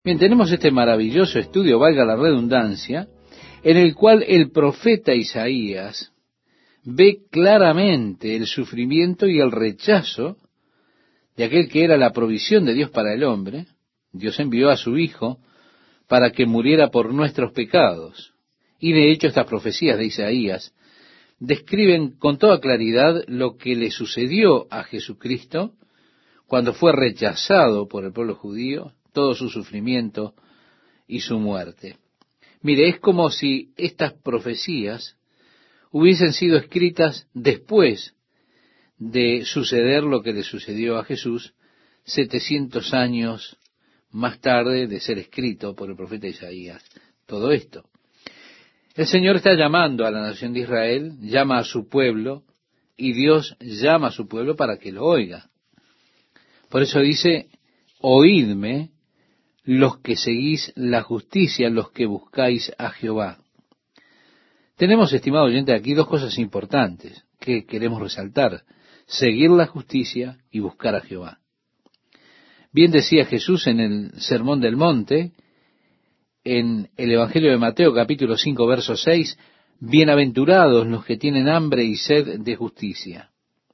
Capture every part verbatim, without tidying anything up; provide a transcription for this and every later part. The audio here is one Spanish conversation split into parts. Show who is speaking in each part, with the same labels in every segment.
Speaker 1: Bien, tenemos este maravilloso estudio, valga la redundancia, en el cual el profeta Isaías ve claramente el sufrimiento y el rechazo de aquel que era la provisión de Dios para el hombre. Dios envió a su Hijo para que muriera por nuestros pecados. Y de hecho estas profecías de Isaías describen con toda claridad lo que le sucedió a Jesucristo cuando fue rechazado por el pueblo judío, todo su sufrimiento y su muerte. Mire, es como si estas profecías hubiesen sido escritas después de suceder lo que le sucedió a Jesús setecientos años más tarde de ser escrito por el profeta Isaías. Todo esto. El Señor está llamando a la nación de Israel, llama a su pueblo, y Dios llama a su pueblo para que lo oiga. Por eso dice, oídme los que seguís la justicia, los que buscáis a Jehová. Tenemos, estimado oyente, aquí dos cosas importantes que queremos resaltar: seguir la justicia y buscar a Jehová. Bien decía Jesús en el Sermón del Monte, en el Evangelio de Mateo, capítulo cinco, verso seis, bienaventurados los que tienen hambre y sed de justicia.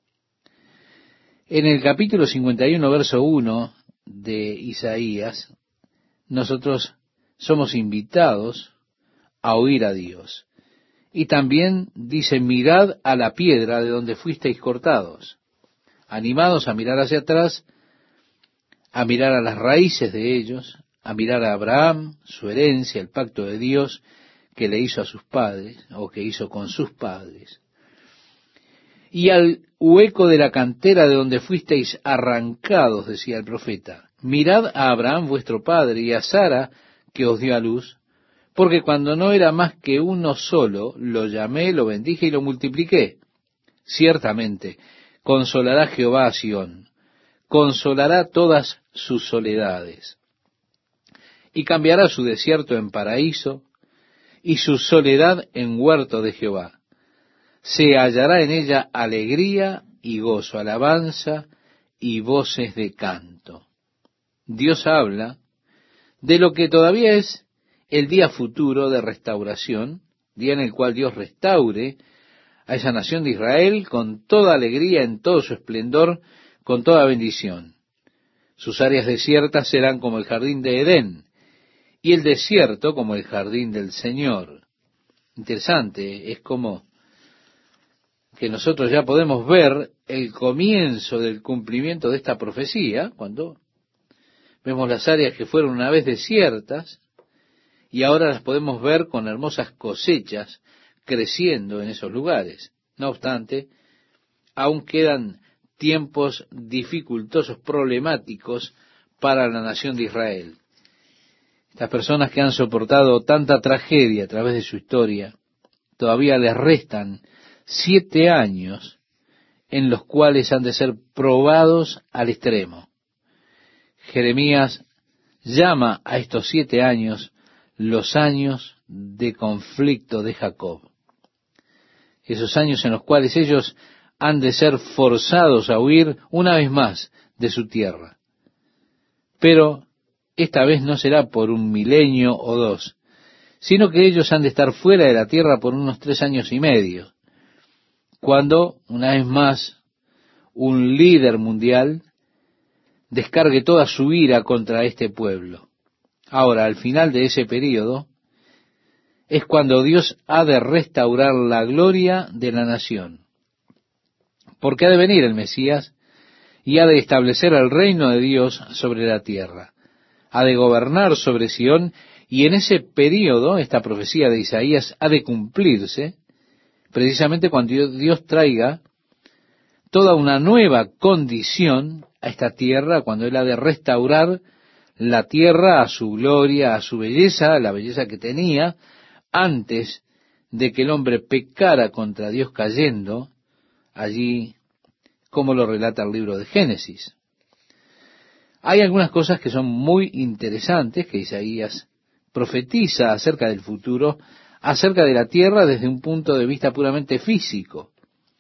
Speaker 1: En el capítulo cincuenta y uno, verso uno de Isaías, nosotros somos invitados a oír a Dios. Y también dice, mirad a la piedra de donde fuisteis cortados, animados a mirar hacia atrás, a mirar a las raíces de ellos, a mirar a Abraham, su herencia, el pacto de Dios que le hizo a sus padres, o que hizo con sus padres. Y al hueco de la cantera de donde fuisteis arrancados, decía el profeta, mirad a Abraham vuestro padre y a Sara que os dio a luz, porque cuando no era más que uno solo, lo llamé, lo bendije y lo multipliqué. Ciertamente, consolará Jehová a Sión, consolará todas sus soledades, y cambiará su desierto en paraíso, y su soledad en huerto de Jehová. Se hallará en ella alegría y gozo, alabanza y voces de canto. Dios habla de lo que todavía es el día futuro de restauración, día en el cual Dios restaure a esa nación de Israel con toda alegría, en todo su esplendor, con toda bendición. Sus áreas desiertas serán como el jardín de Edén, y el desierto como el jardín del Señor. Interesante, es como que nosotros ya podemos ver el comienzo del cumplimiento de esta profecía, cuando vemos las áreas que fueron una vez desiertas, y ahora las podemos ver con hermosas cosechas creciendo en esos lugares. No obstante, aún quedan tiempos dificultosos, problemáticos para la nación de Israel. Estas personas que han soportado tanta tragedia a través de su historia, todavía les restan siete años en los cuales han de ser probados al extremo. Jeremías llama a estos siete años los años de conflicto de Jacob. Esos años en los cuales ellos han de ser forzados a huir una vez más de su tierra. Pero esta vez no será por un milenio o dos, sino que ellos han de estar fuera de la tierra por unos tres años y medio, cuando, una vez más, un líder mundial descargue toda su ira contra este pueblo. Ahora, al final de ese período, es cuando Dios ha de restaurar la gloria de la nación. Porque ha de venir el Mesías y ha de establecer el reino de Dios sobre la tierra. Ha de gobernar sobre Sión, y en ese período, esta profecía de Isaías ha de cumplirse, precisamente cuando Dios traiga toda una nueva condición a esta tierra, cuando Él ha de restaurar la tierra a su gloria, a su belleza, la belleza que tenía antes de que el hombre pecara contra Dios cayendo, allí como lo relata el libro de Génesis. Hay algunas cosas que son muy interesantes que Isaías profetiza acerca del futuro, acerca de la tierra desde un punto de vista puramente físico.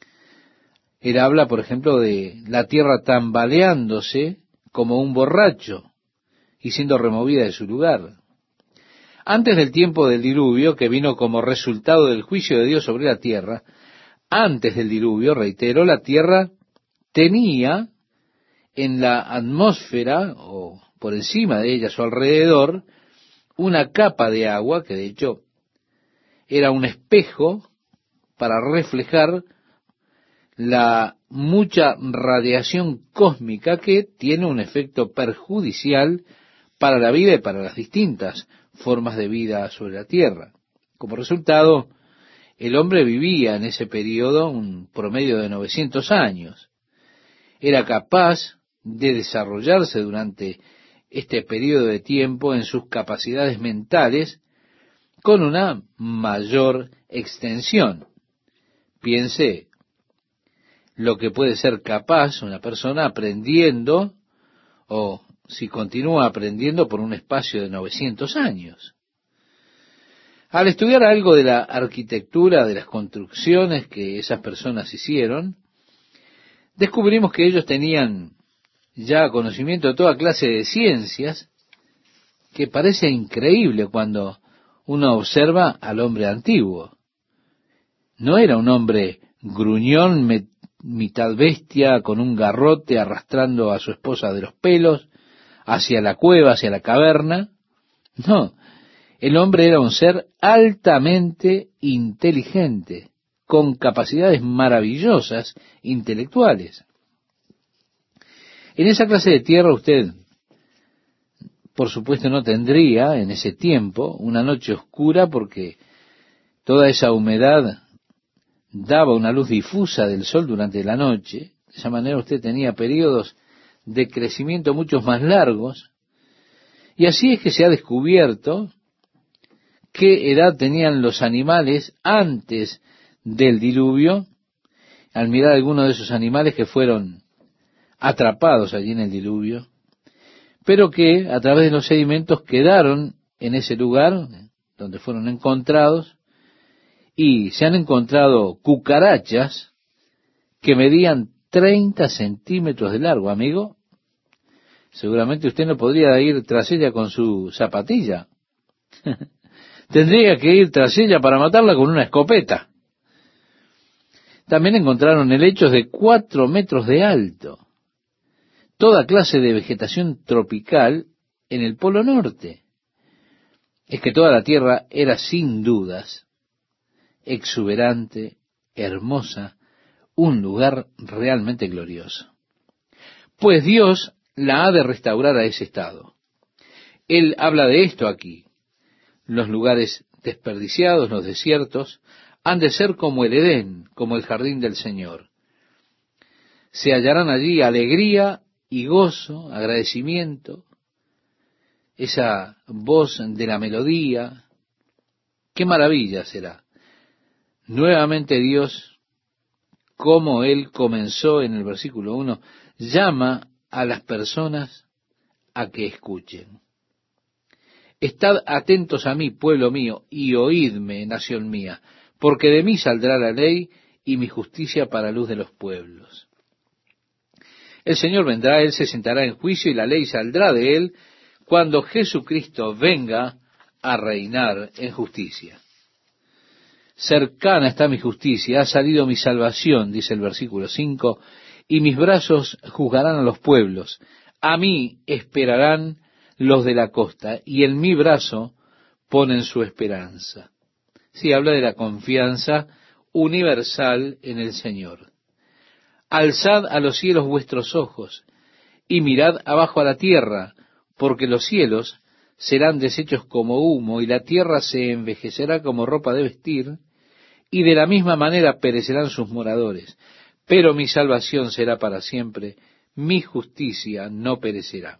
Speaker 1: Él habla, por ejemplo, de la tierra tambaleándose como un borracho, y siendo removida de su lugar. Antes del tiempo del diluvio, que vino como resultado del juicio de Dios sobre la tierra, antes del diluvio, reitero, la tierra tenía en la atmósfera, o por encima de ella, a su alrededor, una capa de agua, que de hecho era un espejo para reflejar la mucha radiación cósmica que tiene un efecto perjudicial para la vida y para las distintas formas de vida sobre la tierra. Como resultado, el hombre vivía en ese periodo un promedio de novecientos años. Era capaz de desarrollarse durante este periodo de tiempo en sus capacidades mentales con una mayor extensión. Piense lo que puede ser capaz una persona aprendiendo, o si continúa aprendiendo por un espacio de novecientos años. Al estudiar algo de la arquitectura, de las construcciones que esas personas hicieron, descubrimos que ellos tenían ya conocimiento de toda clase de ciencias, que parece increíble cuando uno observa al hombre antiguo. No era un hombre gruñón, mitad bestia, con un garrote arrastrando a su esposa de los pelos hacia la cueva, hacia la caverna. No, el hombre era un ser altamente inteligente, con capacidades maravillosas intelectuales. En esa clase de tierra usted, por supuesto, no tendría en ese tiempo una noche oscura, porque toda esa humedad daba una luz difusa del sol durante la noche. De esa manera usted tenía periodos de crecimiento muchos más largos, y así es que se ha descubierto qué edad tenían los animales antes del diluvio, al mirar algunos de esos animales que fueron atrapados allí en el diluvio, pero que a través de los sedimentos quedaron en ese lugar donde fueron encontrados, y se han encontrado cucarachas que medían treinta centímetros de largo, amigo. Seguramente usted no podría ir tras ella con su zapatilla. Tendría que ir tras ella para matarla con una escopeta. También encontraron helechos de cuatro metros de alto. Toda clase de vegetación tropical en el Polo Norte. Es que toda la tierra era sin dudas exuberante, hermosa, un lugar realmente glorioso. Pues Dios la ha de restaurar a ese estado. Él habla de esto aquí. Los lugares desperdiciados, los desiertos, han de ser como el Edén, como el jardín del Señor. Se hallarán allí alegría y gozo, agradecimiento, esa voz de la melodía. ¡Qué maravilla será! Nuevamente Dios, como Él comenzó en el versículo uno, llama a las personas a que escuchen. Estad atentos a mí, pueblo mío, y oídme, nación mía, porque de mí saldrá la ley y mi justicia para luz de los pueblos. El Señor vendrá, Él se sentará en juicio y la ley saldrá de Él cuando Jesucristo venga a reinar en justicia. Cercana está mi justicia, ha salido mi salvación, dice el versículo cinco, y mis brazos juzgarán a los pueblos. A mí esperarán los de la costa, y en mi brazo ponen su esperanza. Sí, habla de la confianza universal en el Señor. Alzad a los cielos vuestros ojos, y mirad abajo a la tierra, porque los cielos serán deshechos como humo, y la tierra se envejecerá como ropa de vestir, y de la misma manera perecerán sus moradores. Pero mi salvación será para siempre, mi justicia no perecerá.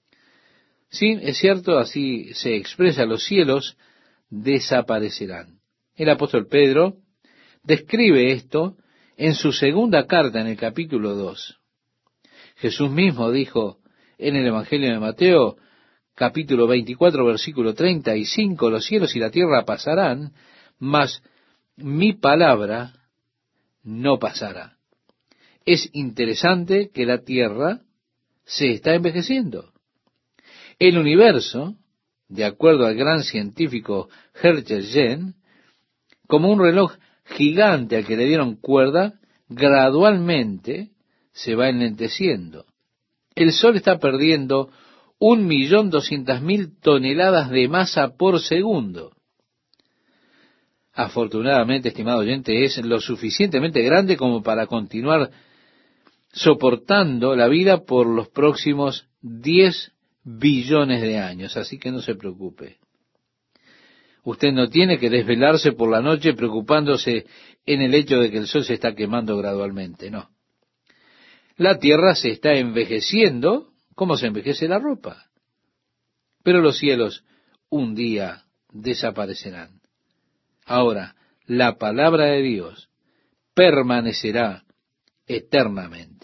Speaker 1: Sí, es cierto, así se expresa, los cielos desaparecerán. El apóstol Pedro describe esto en su segunda carta, en el capítulo dos. Jesús mismo dijo en el Evangelio de Mateo, capítulo veinticuatro, versículo treinta y cinco, los cielos y la tierra pasarán, mas mi palabra no pasará. Es interesante que la tierra se está envejeciendo. El universo, de acuerdo al gran científico Hertzgen, como un reloj gigante al que le dieron cuerda, gradualmente se va enlenteciendo. El Sol está perdiendo un millón doscientas mil toneladas de masa por segundo. Afortunadamente, estimado oyente, es lo suficientemente grande como para continuar soportando la vida por los próximos diez billones de años, así que no se preocupe. Usted no tiene que desvelarse por la noche preocupándose en el hecho de que el Sol se está quemando gradualmente, no. La Tierra se está envejeciendo como se envejece la ropa, pero los cielos un día desaparecerán. Ahora, la palabra de Dios permanecerá eternamente.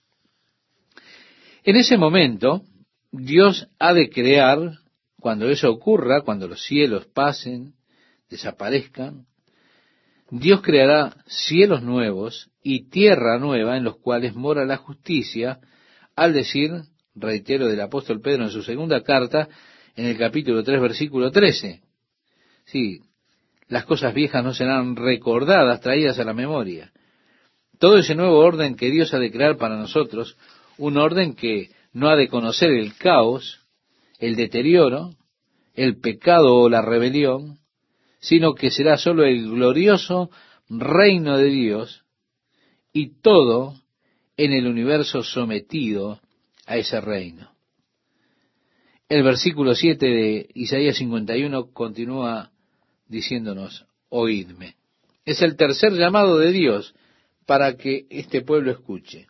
Speaker 1: En ese momento, Dios ha de crear, cuando eso ocurra, cuando los cielos pasen, desaparezcan, Dios creará cielos nuevos y tierra nueva en los cuales mora la justicia, al decir, reitero, del apóstol Pedro en su segunda carta, en el capítulo tres, versículo trece. Sí, las cosas viejas no serán recordadas, traídas a la memoria. Todo ese nuevo orden que Dios ha de crear para nosotros, un orden que no ha de conocer el caos, el deterioro, el pecado o la rebelión, sino que será sólo el glorioso reino de Dios y todo en el universo sometido a ese reino. El versículo siete de Isaías cincuenta y uno continúa diciéndonos, oídme. Es el tercer llamado de Dios para que este pueblo escuche.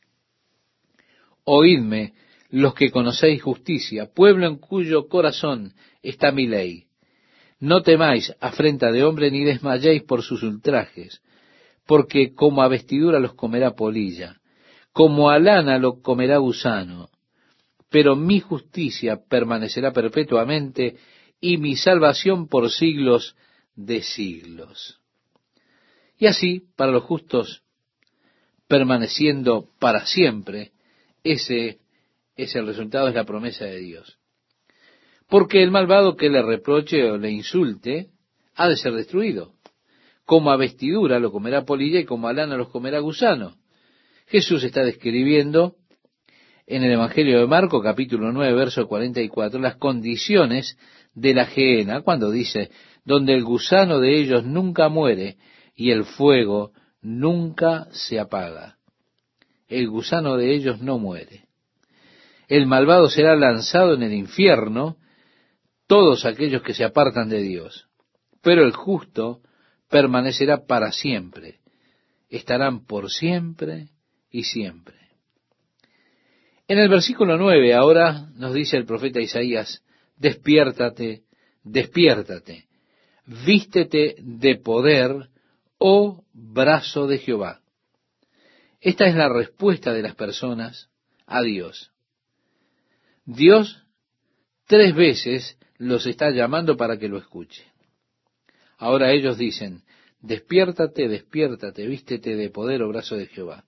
Speaker 1: Oídme los que conocéis justicia, pueblo en cuyo corazón está mi ley. No temáis afrenta de hombre ni desmayéis por sus ultrajes, porque como a vestidura los comerá polilla, como a lana lo comerá gusano, pero mi justicia permanecerá perpetuamente y mi salvación por siglos de siglos. Y así, para los justos, permaneciendo para siempre, ese es el resultado, es la promesa de Dios. Porque el malvado que le reproche o le insulte, ha de ser destruido. Como a vestidura lo comerá polilla y como a lana los comerá gusano. Jesús está describiendo en el Evangelio de Marco, capítulo nueve, verso cuarenta y cuatro, las condiciones de la gehenna, cuando dice, donde el gusano de ellos nunca muere y el fuego nunca se apaga. El gusano de ellos no muere. El malvado será lanzado en el infierno, todos aquellos que se apartan de Dios. Pero el justo permanecerá para siempre. Estarán por siempre y siempre. En el versículo nueve ahora nos dice el profeta Isaías, despiértate, despiértate, vístete de poder, oh brazo de Jehová. Esta es la respuesta de las personas a Dios. Dios tres veces los está llamando para que lo escuchen. Ahora ellos dicen, despiértate, despiértate, vístete de poder, oh brazo de Jehová.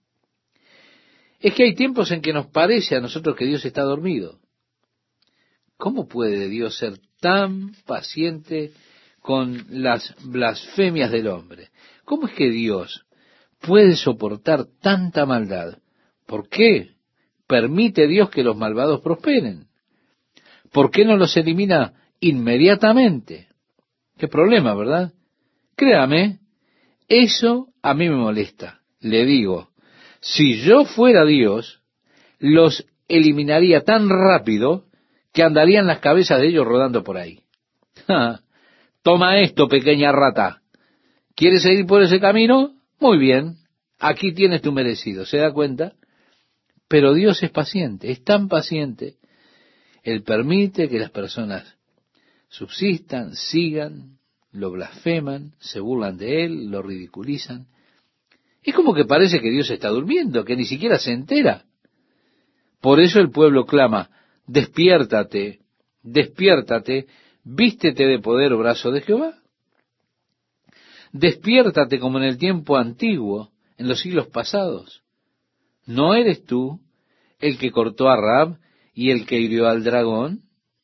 Speaker 1: Es que hay tiempos en que nos parece a nosotros que Dios está dormido. ¿Cómo puede Dios ser tan paciente con las blasfemias del hombre? ¿Cómo es que Dios puede soportar tanta maldad? ¿Por qué permite Dios que los malvados prosperen? ¿Por qué no los elimina inmediatamente? Qué problema, ¿verdad? Créame, eso a mí me molesta. Le digo, si yo fuera Dios, los eliminaría tan rápido que andarían las cabezas de ellos rodando por ahí. ¡Ja! Toma esto, pequeña rata. ¿Quieres seguir por ese camino? Muy bien, aquí tienes tu merecido. ¿Se da cuenta? Pero Dios es paciente, es tan paciente. Él permite que las personas subsistan, sigan, lo blasfeman, se burlan de Él, lo ridiculizan. Es como que parece que Dios está durmiendo, que ni siquiera se entera. Por eso el pueblo clama, despiértate, despiértate, vístete de poder, oh brazo de Jehová. Despiértate como en el tiempo antiguo, en los siglos pasados. ¿No eres tú el que cortó a Rahab y el que hirió al dragón?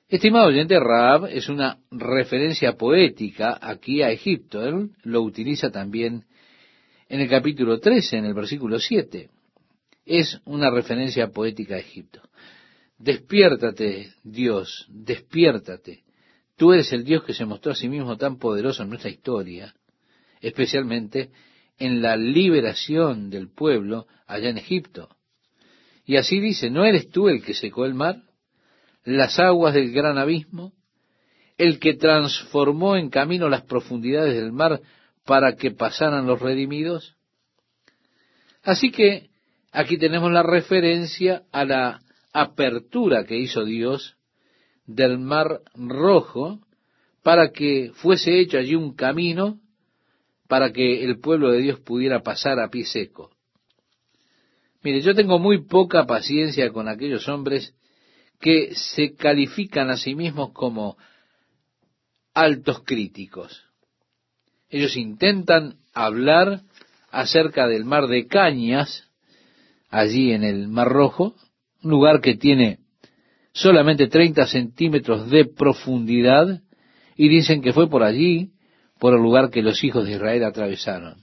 Speaker 1: Estimado oyente, Rahab es una referencia poética aquí a Egipto. Él lo utiliza también en el capítulo trece, en el versículo siete. Es una referencia poética a Egipto. Despiértate, Dios, despiértate. Tú eres el Dios que se mostró a sí mismo tan poderoso en nuestra historia, especialmente en la liberación del pueblo allá en Egipto. Y así dice, ¿no eres tú el que secó el mar, las aguas del gran abismo, el que transformó en camino las profundidades del mar para que pasaran los redimidos? Así que aquí tenemos la referencia a la apertura que hizo Dios del mar Rojo para que fuese hecho allí un camino para que el pueblo de Dios pudiera pasar a pie seco. Mire, yo tengo muy poca paciencia con aquellos hombres que se califican a sí mismos como altos críticos. Ellos intentan hablar acerca del mar de Cañas, allí en el Mar Rojo, un lugar que tiene solamente treinta centímetros de profundidad, y dicen que fue por allí, por el lugar que los hijos de Israel atravesaron.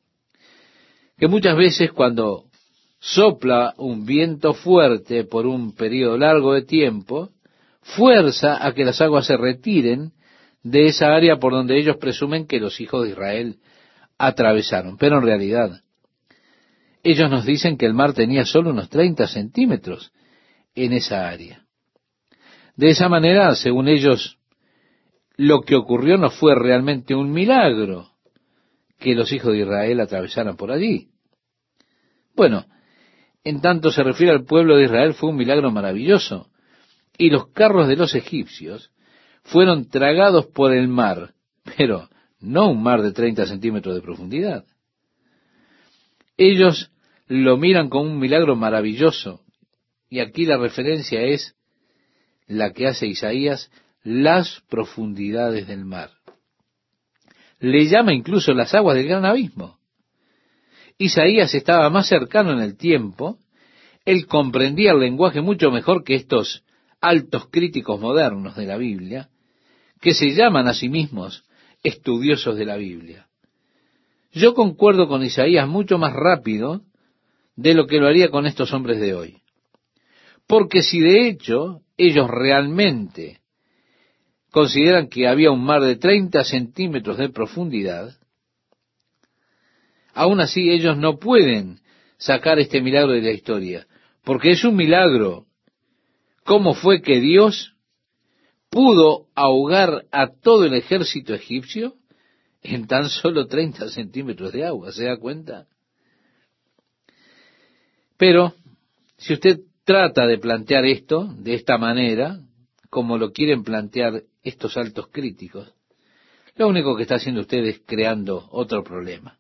Speaker 1: Que muchas veces cuando sopla un viento fuerte por un periodo largo de tiempo, fuerza a que las aguas se retiren de esa área por donde ellos presumen que los hijos de Israel atravesaron. Pero en realidad, ellos nos dicen que el mar tenía solo unos treinta centímetros en esa área. De esa manera, según ellos, lo que ocurrió no fue realmente un milagro que los hijos de Israel atravesaran por allí. Bueno, en tanto se refiere al pueblo de Israel, fue un milagro maravilloso. Y los carros de los egipcios fueron tragados por el mar, pero no un mar de treinta centímetros de profundidad. Ellos lo miran como un milagro maravilloso, y aquí la referencia es la que hace Isaías, las profundidades del mar. Le llama incluso las aguas del gran abismo. Isaías estaba más cercano en el tiempo, él comprendía el lenguaje mucho mejor que estos altos críticos modernos de la Biblia, que se llaman a sí mismos estudiosos de la Biblia. Yo concuerdo con Isaías mucho más rápido de lo que lo haría con estos hombres de hoy. Porque si de hecho ellos realmente consideran que había un mar de treinta centímetros de profundidad, aún así ellos no pueden sacar este milagro de la historia, porque es un milagro. ¿Cómo fue que Dios pudo ahogar a todo el ejército egipcio en tan solo treinta centímetros de agua? ¿Se da cuenta? Pero, si usted trata de plantear esto de esta manera, como lo quieren plantear estos altos críticos, lo único que está haciendo usted es creando otro problema.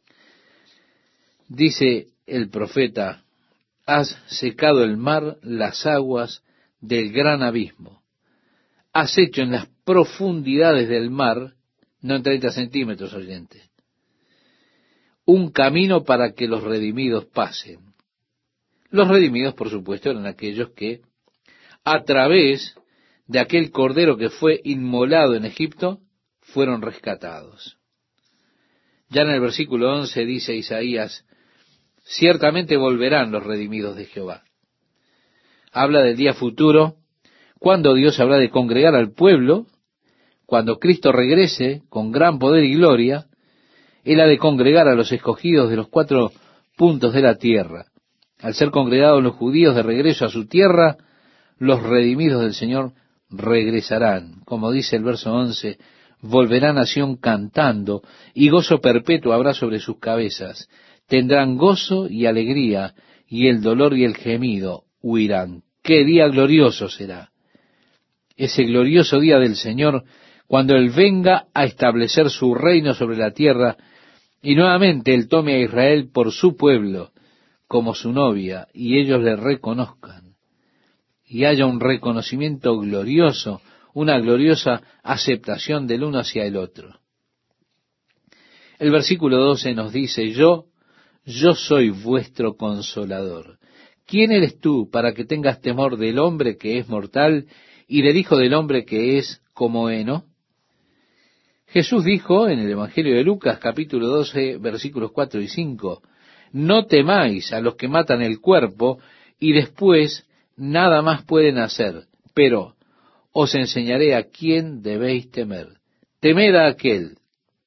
Speaker 1: Dice el profeta, has secado el mar, las aguas del gran abismo. Has hecho en las profundidades del mar, no en treinta centímetros, oyente, un camino para que los redimidos pasen. Los redimidos, por supuesto, eran aquellos que, a través de aquel cordero que fue inmolado en Egipto, fueron rescatados. Ya en el versículo once dice Isaías, ciertamente volverán los redimidos de Jehová. Habla del día futuro, cuando Dios habrá de congregar al pueblo, cuando Cristo regrese con gran poder y gloria, Él ha de congregar a los escogidos de los cuatro puntos de la tierra. Al ser congregados los judíos de regreso a su tierra, los redimidos del Señor regresarán. Como dice el verso once, volverán a Sión cantando, y gozo perpetuo habrá sobre sus cabezas. Tendrán gozo y alegría, y el dolor y el gemido huirán. ¡Qué día glorioso será! Ese glorioso día del Señor, cuando Él venga a establecer su reino sobre la tierra, y nuevamente Él tome a Israel por su pueblo, como su novia, y ellos le reconozcan, y haya un reconocimiento glorioso, una gloriosa aceptación del uno hacia el otro. El versículo doce nos dice, yo, yo soy vuestro consolador. ¿Quién eres tú para que tengas temor del hombre que es mortal y del Hijo del Hombre que es como heno? Jesús dijo en el Evangelio de Lucas, capítulo doce, versículos cuatro y cinco, no temáis a los que matan el cuerpo y después nada más pueden hacer, pero os enseñaré a quién debéis temer. Temed a aquel.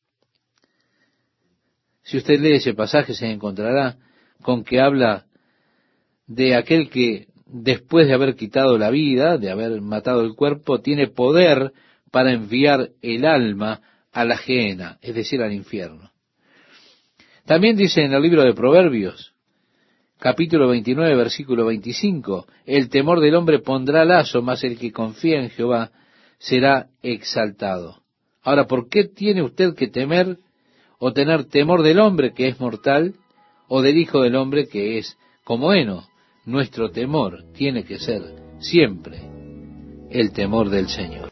Speaker 1: Si usted lee ese pasaje se encontrará con que habla de aquel que después de haber quitado la vida, de haber matado el cuerpo, tiene poder para enviar el alma a la gehenna, es decir, al infierno. También dice en el libro de Proverbios, capítulo veintinueve, versículo veinticinco, el temor del hombre pondrá lazo, mas el que confía en Jehová será exaltado. Ahora, ¿por qué tiene usted que temer o tener temor del hombre que es mortal o del Hijo del Hombre que es como heno? Nuestro temor tiene que ser siempre el temor del Señor.